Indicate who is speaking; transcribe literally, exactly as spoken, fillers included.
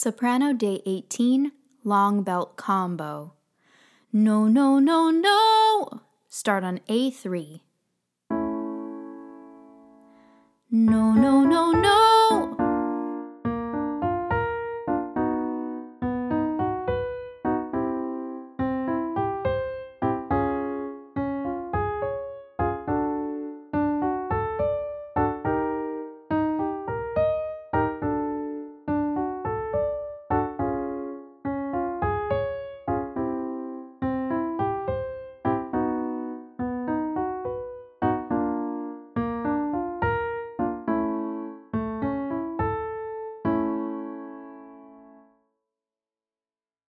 Speaker 1: Soprano Day eighteen, long belt combo. No, no, no, no. Start on A three. No, no, no, no.